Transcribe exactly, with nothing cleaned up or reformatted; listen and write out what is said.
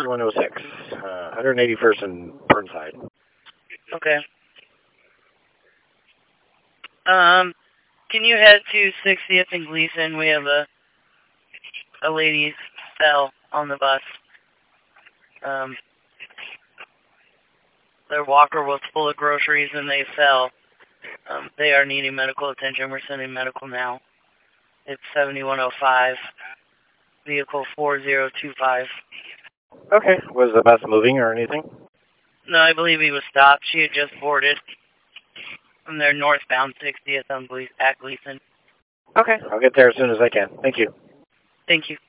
thirty-one oh six, uh, one eighty-first and Burnside. Okay. Um, can you head to sixtieth and Gleason? We have a a lady fell on the bus. Um, their walker was full of groceries and they fell. Um, they are needing medical attention. We're sending medical now. It's seventy-one oh five, vehicle four zero two five. Okay. Was the bus moving or anything? No, I believe he was stopped. She had just boarded. And they're northbound sixtieth on Gle- at Gleason. Okay. I'll get there as soon as I can. Thank you. Thank you.